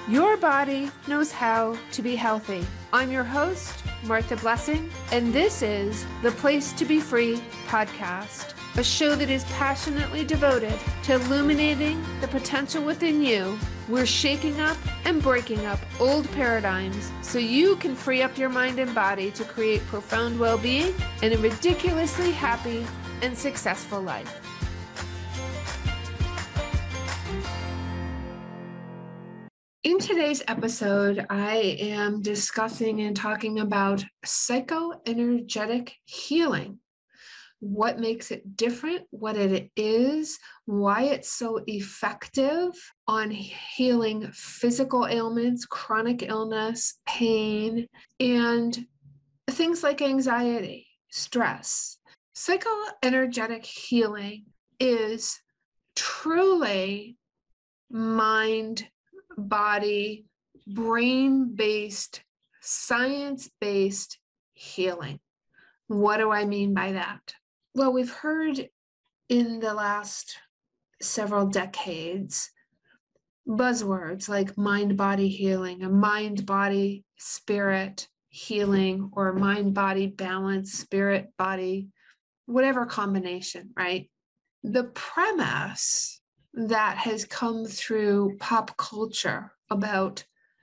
Your body knows how to be healthy. I'm your host, Martha Blessing, and this is the Place to Be Free podcast, a show that is passionately devoted to illuminating the potential within you. We're shaking up and breaking up old paradigms so you can free up your mind and body to create profound well-being and a ridiculously happy and successful life. In today's episode, I am discussing and talking about psychoenergetic healing. What makes it different, what it is, why it's so effective on healing physical ailments, chronic illness, pain, and things like anxiety, stress. Psychoenergetic healing is truly mind, body, brain-based, science-based healing. What do I mean by that? Well, we've heard in the last several decades buzzwords like mind-body healing, a mind-body-spirit healing, or mind-body balance, spirit-body, whatever combination, right? The premise that has come through pop culture about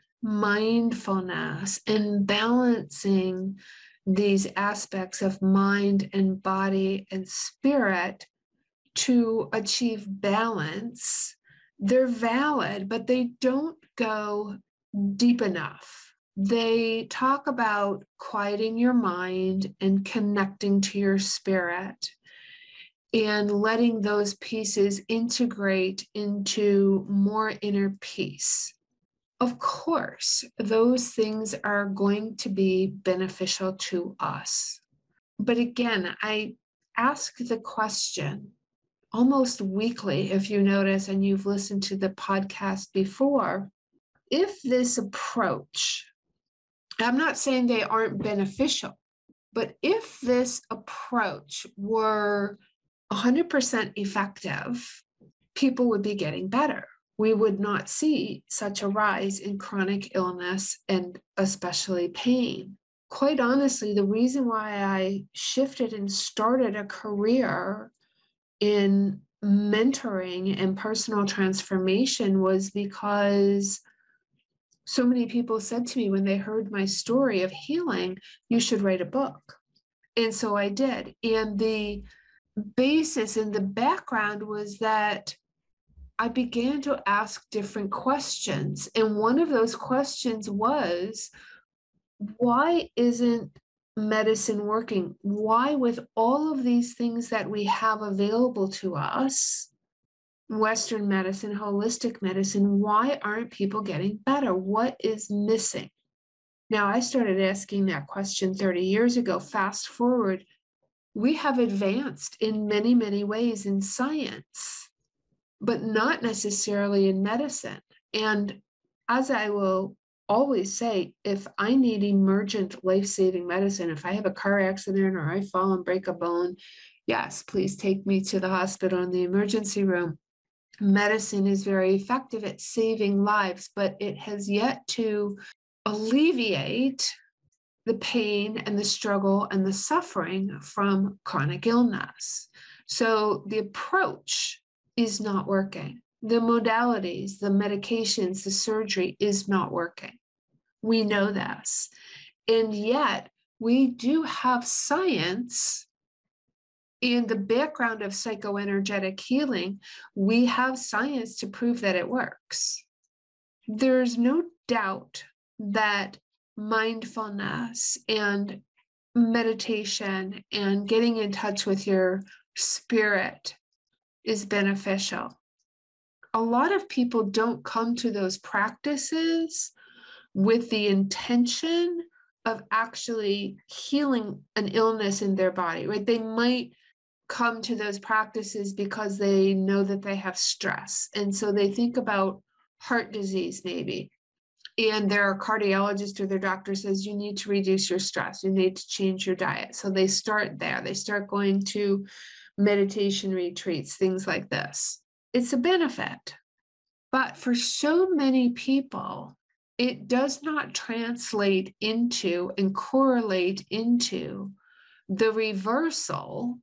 mindfulness and balancing these aspects of mind and body and spirit to achieve balance, they're valid, but they don't go deep enough. They talk about quieting your mind and connecting to your spirit and letting those pieces integrate into more inner peace. Of course, those things are going to be beneficial to us. But again, I ask the question almost weekly, if you notice, and you've listened to the podcast before, if this approach, I'm not saying they aren't beneficial, but if this approach were 100% effective, people would be getting better. We would not see such a rise in chronic illness and especially pain. Quite honestly, the reason why I shifted and started a career in mentoring and personal transformation was because so many people said to me when they heard my story of healing, you should write a book. And so I did. And the basis in the background was that I began to ask different questions. And one of those questions was, why isn't medicine working? Why, with all of these things that we have available to us, Western medicine, holistic medicine, why aren't people getting better? What is missing? Now, I started asking that question 30 years ago. Fast forward, we have advanced in many, many ways in science, but not necessarily in medicine. And as I will always say, if I need emergent life-saving medicine, if I have a car accident or I fall and break a bone, yes, please take me to the hospital in the emergency room. Medicine is very effective at saving lives, but it has yet to alleviate the pain and the struggle and the suffering from chronic illness. So the approach is not working. The modalities, the medications, the surgery is not working. We know this. And yet we do have science in the background of psychoenergetic healing. We have science to prove that it works. There's no doubt that mindfulness and meditation and getting in touch with your spirit is beneficial. A lot of people don't come to those practices with the intention of actually healing an illness in their body, right? They might come to those practices because they know that they have stress. And so they think about heart disease maybe. And their cardiologist or their doctor says, you need to reduce your stress. You need to change your diet. So they start there. They start going to meditation retreats, things like this. It's a benefit. But for so many people, it does not translate into and correlate into the reversal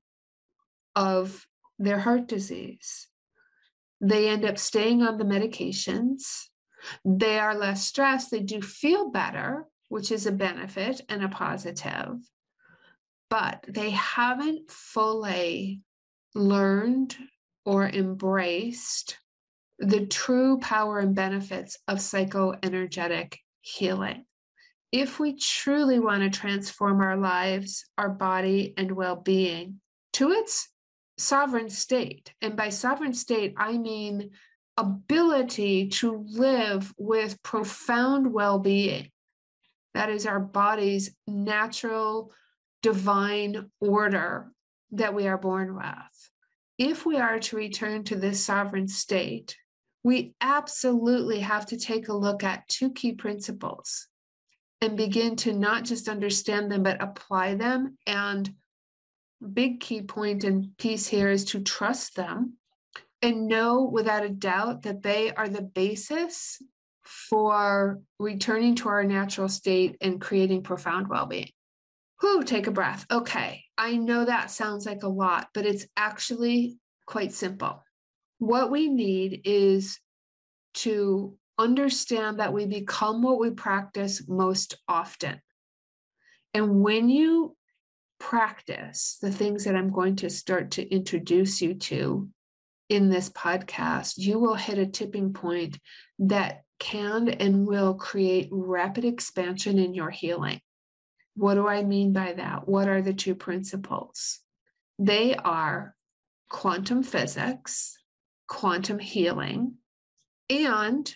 of their heart disease. They end up staying on the medications. They are less stressed. They do feel better, which is a benefit and a positive, but they haven't fully learned or embraced the true power and benefits of psychoenergetic healing. If we truly want to transform our lives, our body, and well-being to its sovereign state, and by sovereign state, I mean ability to live with profound well-being, that is our body's natural divine order that we are born with. If we are to return to this sovereign state, we absolutely have to take a look at two key principles and begin to not just understand them, but apply them. And big key point and piece here is to trust them and know without a doubt that they are the basis for returning to our natural state and creating profound well-being. Whew, take a breath. Okay, I know that sounds like a lot, but it's actually quite simple. What we need is to understand that we become what we practice most often. And when you practice the things that I'm going to start to introduce you to in this podcast, you will hit a tipping point that can and will create rapid expansion in your healing. What do I mean by that? What are the two principles? They are quantum physics, quantum healing, and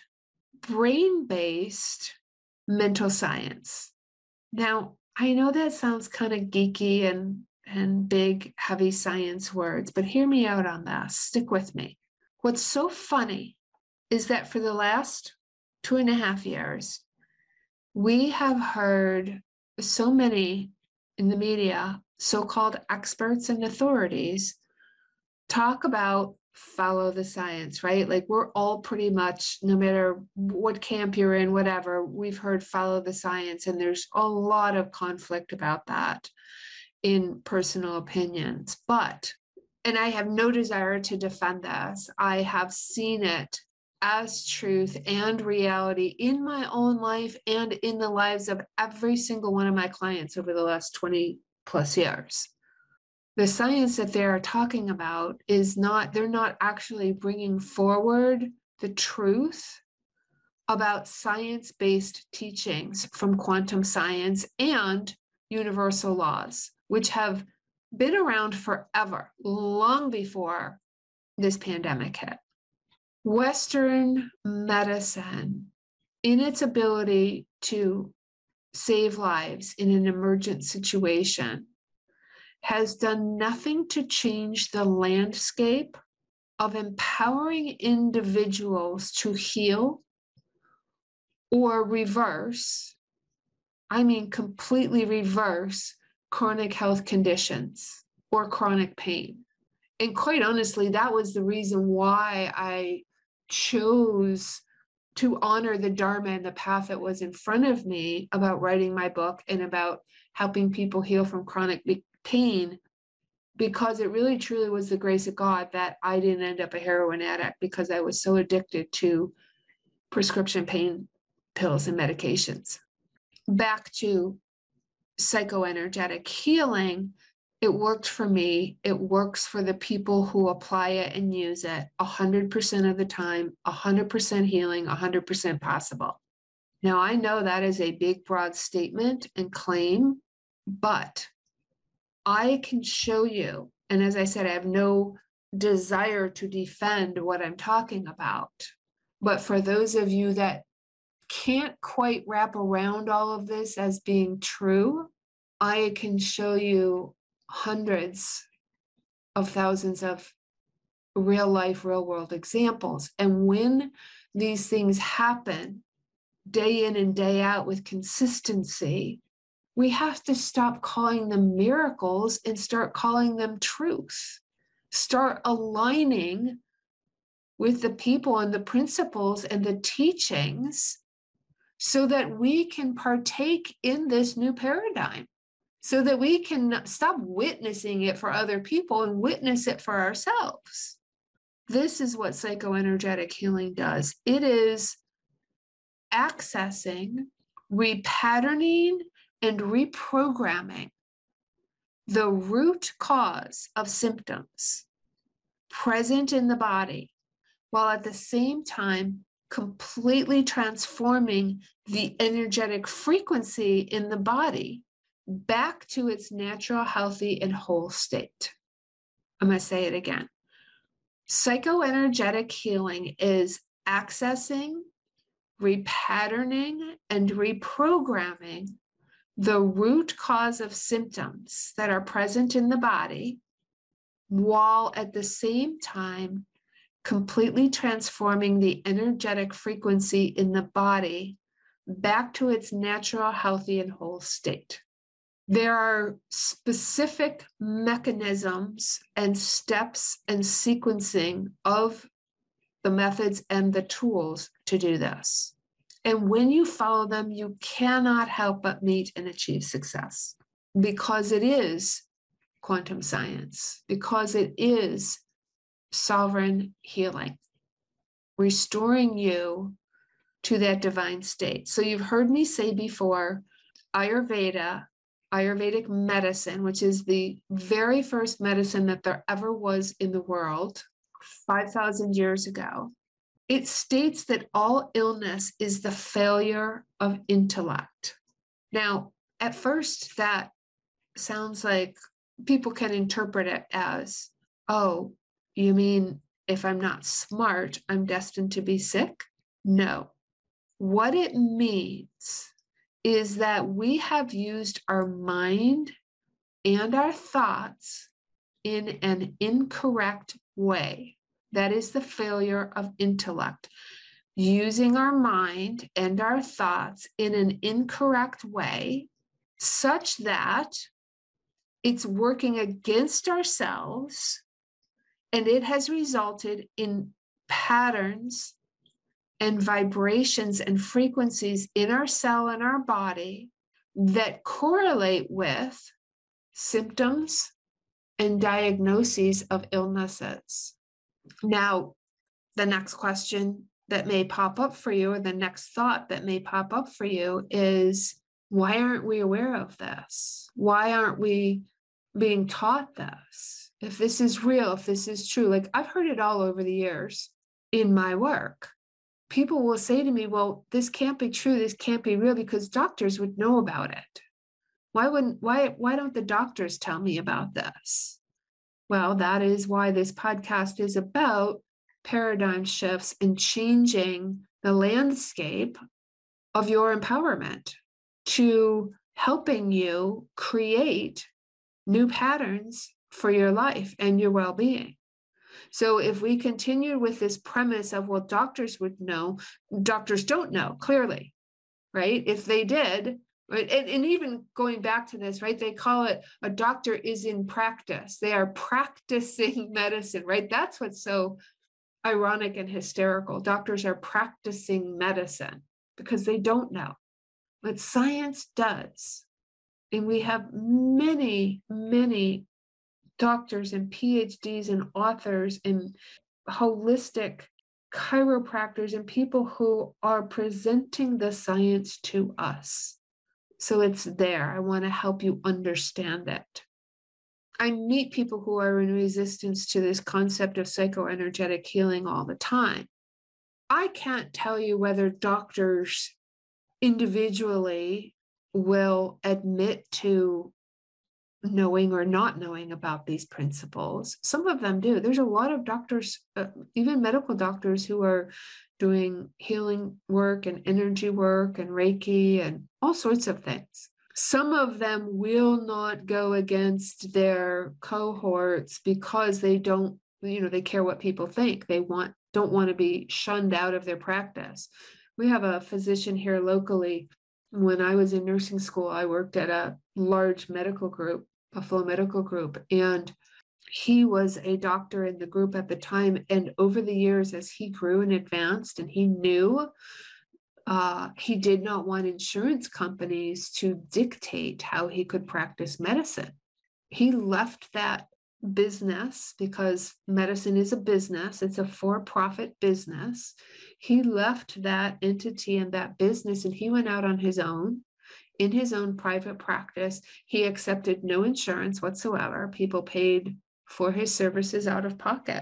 brain-based mental science. Now, I know that sounds kind of geeky and big, heavy science words, but hear me out on this. Stick with me. What's so funny is that for the last 2.5 years, we have heard so many in the media, so-called experts and authorities, talk about follow the science, right? Like we're all pretty much, no matter what camp you're in, whatever, we've heard follow the science, and there's a lot of conflict about that in personal opinions. But, and I have no desire to defend this, I have seen it as truth and reality in my own life and in the lives of every single one of my clients over the last 20 plus years. The science that they are talking about is not, they're not actually bringing forward the truth about science-based teachings from quantum science and universal laws, which have been around forever, long before this pandemic hit. Western medicine, in its ability to save lives in an emergent situation, has done nothing to change the landscape of empowering individuals to heal or reverse, I mean completely reverse, chronic health conditions or chronic pain. And quite honestly, that was the reason why I chose to honor the Dharma and the path that was in front of me about writing my book and about helping people heal from chronic pain, because it really truly was the grace of God that I didn't end up a heroin addict, because I was so addicted to prescription pain pills and medications. Back to psychoenergetic healing, it worked for me. It works for the people who apply it and use it 100% of the time, 100% healing, 100% possible. Now, I know that is a big, broad statement and claim, but I can show you, and as I said, I have no desire to defend what I'm talking about. But for those of you that can't quite wrap around all of this as being true, I can show you hundreds of thousands of real life, real world examples. And when these things happen day in and day out with consistency, we have to stop calling them miracles and start calling them truth. Start aligning with the people and the principles and the teachings so that we can partake in this new paradigm, so that we can stop witnessing it for other people and witness it for ourselves. This is what psychoenergetic healing does. It is accessing, repatterning, and reprogramming the root cause of symptoms present in the body, while at the same time completely transforming the energetic frequency in the body back to its natural, healthy, and whole state. I'm going to say it again. Psychoenergetic healing is accessing, repatterning, and reprogramming the root cause of symptoms that are present in the body, while at the same time completely transforming the energetic frequency in the body back to its natural, healthy, and whole state. There are specific mechanisms and steps and sequencing of the methods and the tools to do this. And when you follow them, you cannot help but meet and achieve success, because it is quantum science, because it is sovereign healing, restoring you to that divine state. So you've heard me say before, Ayurvedic medicine, which is the very first medicine that there ever was in the world 5,000 years ago, it states that all illness is the failure of intellect. Now, at first, that sounds like people can interpret it as, oh, you mean if I'm not smart, I'm destined to be sick? No. What it means is that we have used our mind and our thoughts in an incorrect way. That is the failure of intellect. Using our mind and our thoughts in an incorrect way, such that it's working against ourselves, and it has resulted in patterns and vibrations and frequencies in our cell and our body that correlate with symptoms and diagnoses of illnesses. Now, the next question that may pop up for you, or the next thought that may pop up for you, is, why aren't we aware of this? Why aren't we being taught this? If this is real, if this is true, like I've heard it all over the years in my work. People will say to me, well, this can't be true, this can't be real, because doctors would know about it. Why don't the doctors tell me about this? Well, that is why this podcast is about paradigm shifts and changing the landscape of your empowerment, to helping you create new patterns for your life and your well-being. So if we continue with this premise of, well, doctors would know, doctors don't know, clearly, right? If they did, right? And even going back to this, right? They call it a doctor is in practice. They are practicing medicine, right? That's what's so ironic and hysterical. Doctors are practicing medicine because they don't know, but science does. And we have many, many doctors and PhDs and authors and holistic chiropractors and people who are presenting the science to us. So it's there. I want to help you understand it. I meet people who are in resistance to this concept of psychoenergetic healing all the time. I can't tell you whether doctors individually will admit to knowing or not knowing about these principles. Some of them do. There's a lot of doctors, even medical doctors, who are doing healing work and energy work and Reiki and all sorts of things. Some of them will not go against their cohorts because they don't, they care what people think. They don't want to be shunned out of their practice. We have a physician here locally. When I was in nursing school, I worked at a large medical group, Buffalo Medical Group, and he was a doctor in the group at the time. And over the years, as he grew and advanced, and he knew he did not want insurance companies to dictate how he could practice medicine. He left that business because medicine is a business. It's a for-profit business. He left that entity and that business, and he went out on his own in his own private practice. He accepted no insurance whatsoever. People paid for his services out of pocket.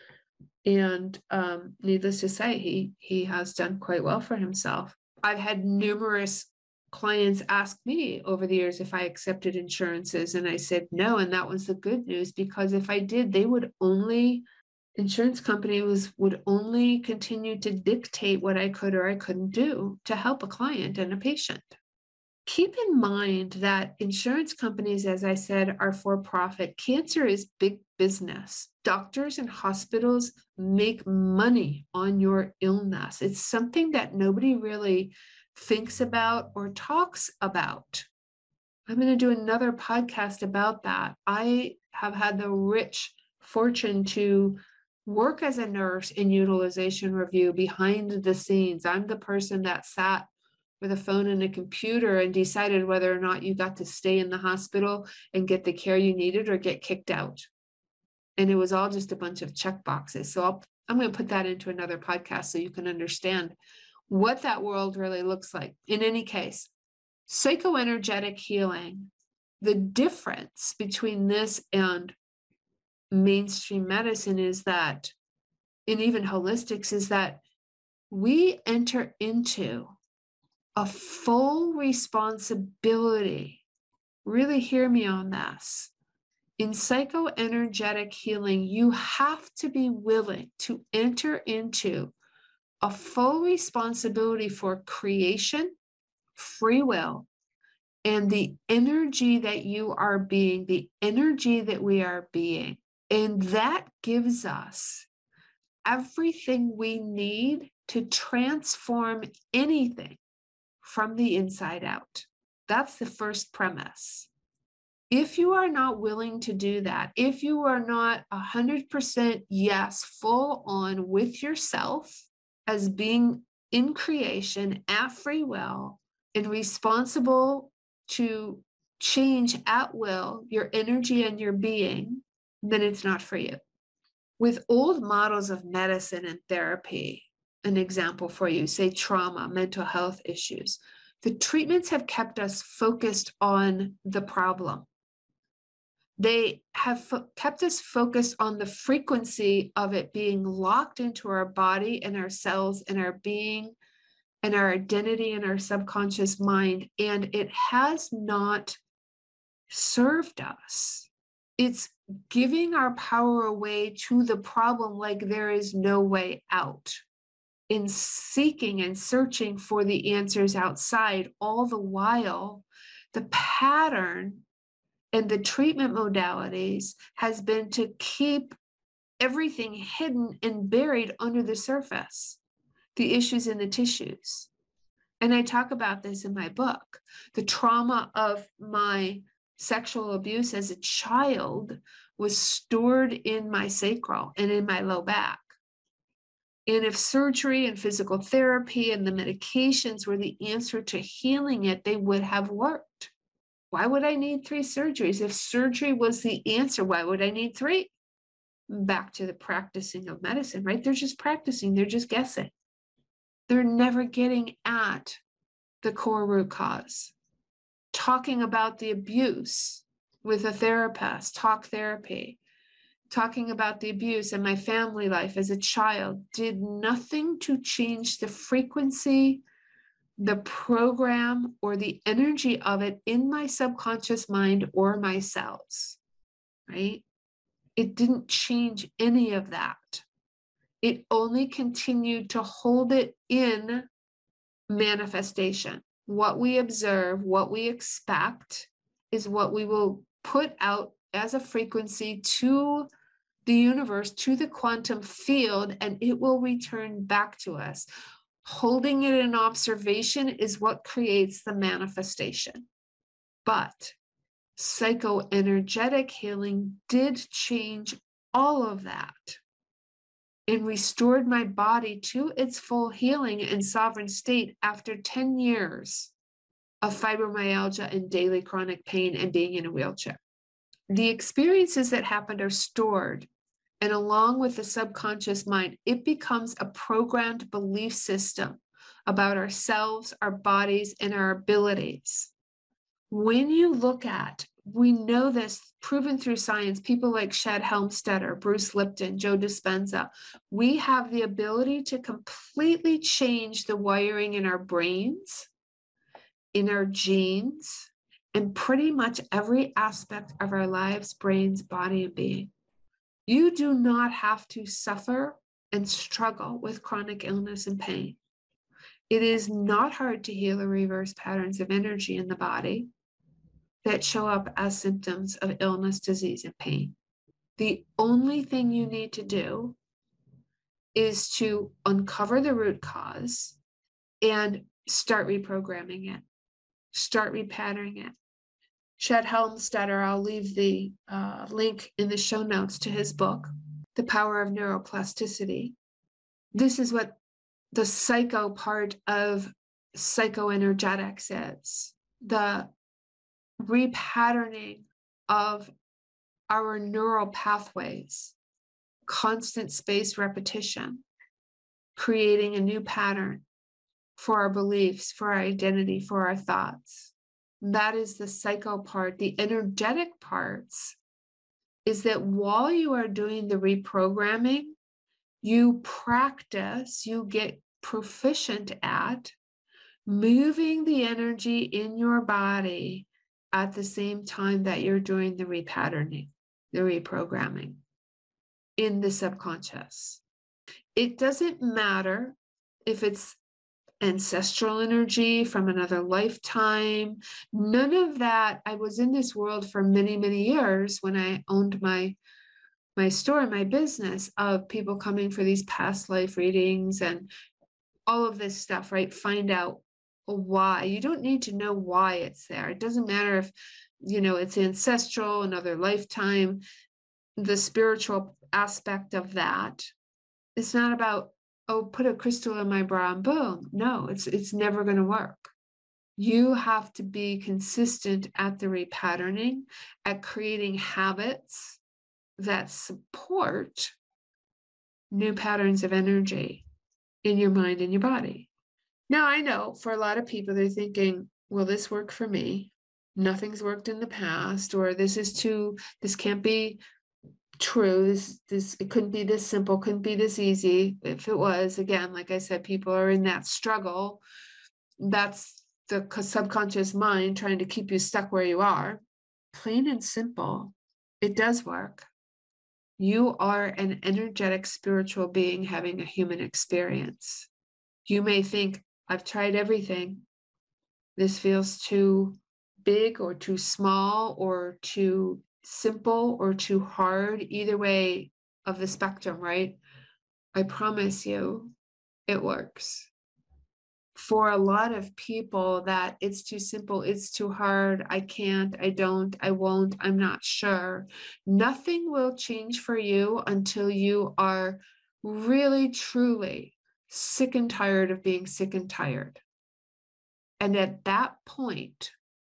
And needless to say, he has done quite well for himself. I've had numerous clients ask me over the years if I accepted insurances, and I said no. And that was the good news, because if I did, they would only, insurance companies would only continue to dictate what I could or I couldn't do to help a client and a patient. Keep in mind that insurance companies, as I said, are for profit. Cancer is big business. Doctors and hospitals make money on your illness. It's something that nobody really thinks about or talks about. I'm going to do another podcast about that. I have had the rich fortune to work as a nurse in utilization review behind the scenes. I'm the person that sat with a phone and a computer and decided whether or not you got to stay in the hospital and get the care you needed or get kicked out. And it was all just a bunch of check boxes. So I'm going to put that into another podcast so you can understand what that world really looks like. In any case, psychoenergetic healing, the difference between this and mainstream medicine is that, and even holistics, is that we enter into a full responsibility. Really hear me on this. In psychoenergetic healing, you have to be willing to enter into a full responsibility for creation, free will, and the energy that you are being, the energy that we are being. And that gives us everything we need to transform anything from the inside out. That's the first premise. If you are not willing to do that, if you are not 100% yes, full on with yourself as being in creation at free will and responsible to change at will your energy and your being, then it's not for you. With old models of medicine and therapy, an example for you, say trauma, mental health issues, the treatments have kept us focused on the problem. They have kept us focused on the frequency of it being locked into our body and our cells and our being and our identity and our subconscious mind, and it has not served us. It's giving our power away to the problem like there is no way out, in seeking and searching for the answers outside. All the while, the pattern and the treatment modalities has been to keep everything hidden and buried under the surface, the issues in the tissues. And I talk about this in my book. The trauma of my sexual abuse as a child was stored in my sacral and in my low back. And if surgery and physical therapy and the medications were the answer to healing it, they would have worked. Why would I need 3 surgeries? If surgery was the answer, why would I need 3? Back to the practicing of medicine, right? They're just practicing, they're just guessing. They're never getting at the core root cause. Talking about the abuse with a therapist, talk therapy, talking about the abuse in my family life as a child did nothing to change the frequency, the program, or the energy of it in my subconscious mind or my cells, right? It didn't change any of that. It only continued to hold it in manifestation. What we observe, what we expect, is what we will put out as a frequency to the universe, to the quantum field, and it will return back to us. Holding it in observation is what creates the manifestation. But Psychoenergetic healing did change all of that and restored my body to its full healing and sovereign state after 10 years of fibromyalgia and daily chronic pain and being in a wheelchair. The experiences that happened are stored, and along with the subconscious mind, it becomes a programmed belief system about ourselves, our bodies, and our abilities. When you look at, we know this, proven through science, people like Shad Helmstetter, Bruce Lipton, Joe Dispenza, we have the ability to completely change the wiring in our brains, in our genes, and pretty much every aspect of our lives, brains, body, and being. You do not have to suffer and struggle with chronic illness and pain. It is not hard to heal or reverse patterns of energy in the body that show up as symptoms of illness, disease, and pain. The only thing you need to do is to uncover the root cause and start reprogramming it, start repatterning it. Shad Helmstetter, I'll leave the link in the show notes to his book, The Power of Neuroplasticity. This is what the psycho part of psychoenergetics is, the repatterning of our neural pathways, constant space repetition, creating a new pattern for our beliefs, for our identity, for our thoughts. That is the psycho part. The energetic parts is that while you are doing the reprogramming, you practice, you get proficient at moving the energy in your body at the same time that you're doing the repatterning, the reprogramming in the subconscious. It doesn't matter if it's ancestral energy from another lifetime, none of that. I was in this world for many, many years when I owned my store, my business, of people coming for these past life readings and all of this stuff, right? Find out why. You don't need to know why it's there. It doesn't matter if, it's ancestral, another lifetime, the spiritual aspect of that. It's not about, oh, put a crystal in my bra and boom. No, it's never going to work. You have to be consistent at the repatterning, at creating habits that support new patterns of energy in your mind and your body. Now, I know for a lot of people, they're thinking, will this work for me? Nothing's worked in the past, or this can't be true. It couldn't be this simple, couldn't be this easy. If it was, again, like I said, people are in that struggle. That's the subconscious mind trying to keep you stuck where you are. Plain and simple, it does work. You are an energetic spiritual being having a human experience. You may think, I've tried everything. This feels too big or too small or too simple or too hard, either way of the spectrum, right? I promise you, it works. For a lot of people, that it's too simple, it's too hard, I can't, I don't, I won't, I'm not sure. Nothing will change for you until you are really, truly sick and tired of being sick and tired. And at that point,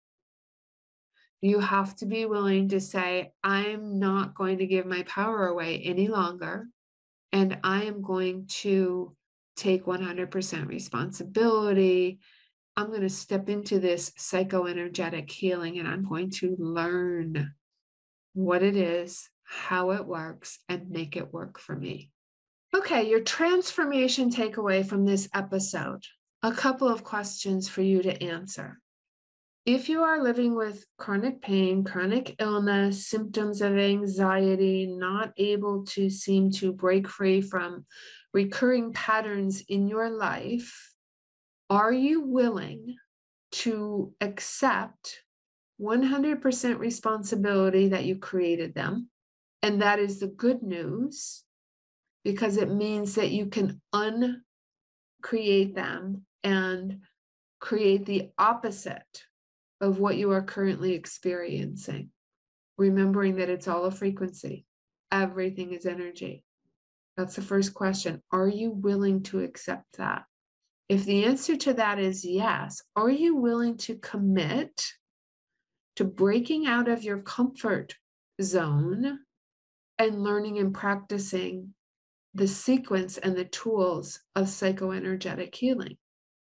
you have to be willing to say, I'm not going to give my power away any longer, and I am going to take 100% responsibility. I'm going to step into this psychoenergetic healing, and I'm going to learn what it is, how it works, and make it work for me. Okay, your transformation takeaway from this episode. A couple of questions for you to answer. If you are living with chronic pain, chronic illness, symptoms of anxiety, not able to seem to break free from recurring patterns in your life, are you willing to accept 100% responsibility that you created them? And that is the good news, because it means that you can uncreate them and create the opposite of what you are currently experiencing, remembering that it's all a frequency. Everything is energy. That's the first question. Are you willing to accept that? If the answer to that is yes, are you willing to commit to breaking out of your comfort zone and learning and practicing the sequence and the tools of psychoenergetic healing?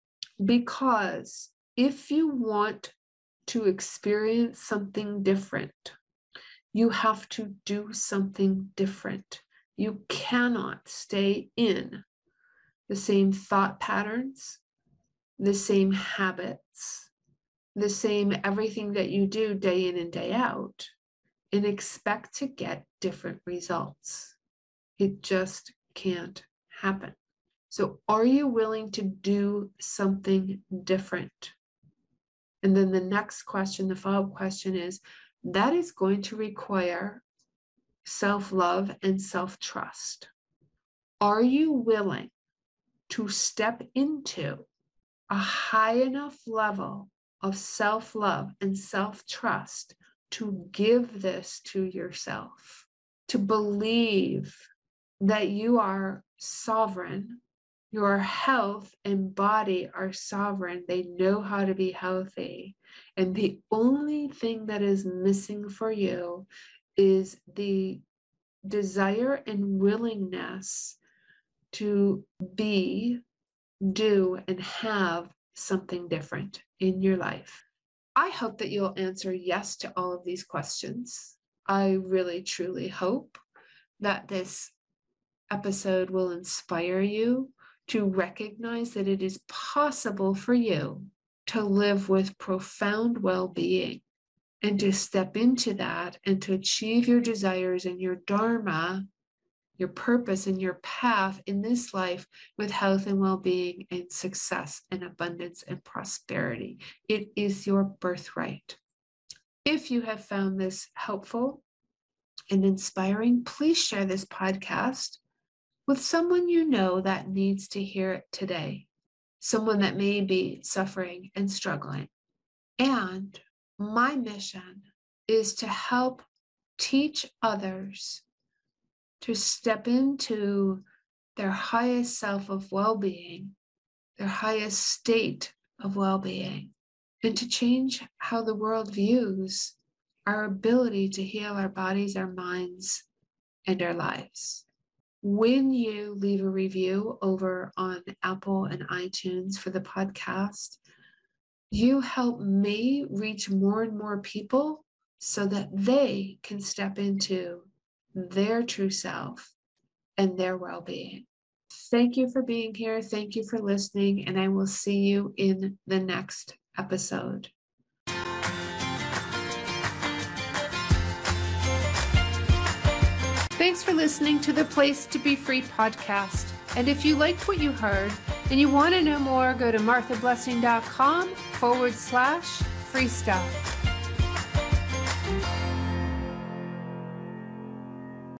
Because if you want to experience something different, you have to do something different. You cannot stay in the same thought patterns, the same habits, the same everything that you do day in and day out, and expect to get different results. It just can't happen. So are you willing to do something different? And then the next question, the follow-up question is, that is going to require self-love and self-trust. Are you willing to step into a high enough level of self-love and self-trust to give this to yourself, to believe that you are sovereign, your health and body are sovereign, they know how to be healthy, and the only thing that is missing for you is the desire and willingness to be, do, and have something different in your life. I hope that you'll answer yes to all of these questions. I really, truly hope that this episode will inspire you to recognize that it is possible for you to live with profound well-being and to step into that and to achieve your desires and your dharma, your purpose and your path in this life with health and well-being and success and abundance and prosperity. It is your birthright. If you have found this helpful and inspiring, please share this podcast with someone you know that needs to hear it today, someone that may be suffering and struggling. And my mission is to help teach others to step into their highest self of well-being, their highest state of well-being, and to change how the world views our ability to heal our bodies, our minds, and our lives. When you leave a review over on Apple and iTunes for the podcast, you help me reach more and more people so that they can step into their true self and their well-being. Thank you for being here. Thank you for listening, and I will see you in the next episode. Thanks for listening to the Place to Be Free podcast. And if you liked what you heard and you want to know more, go to marthablessing.com/free stuff.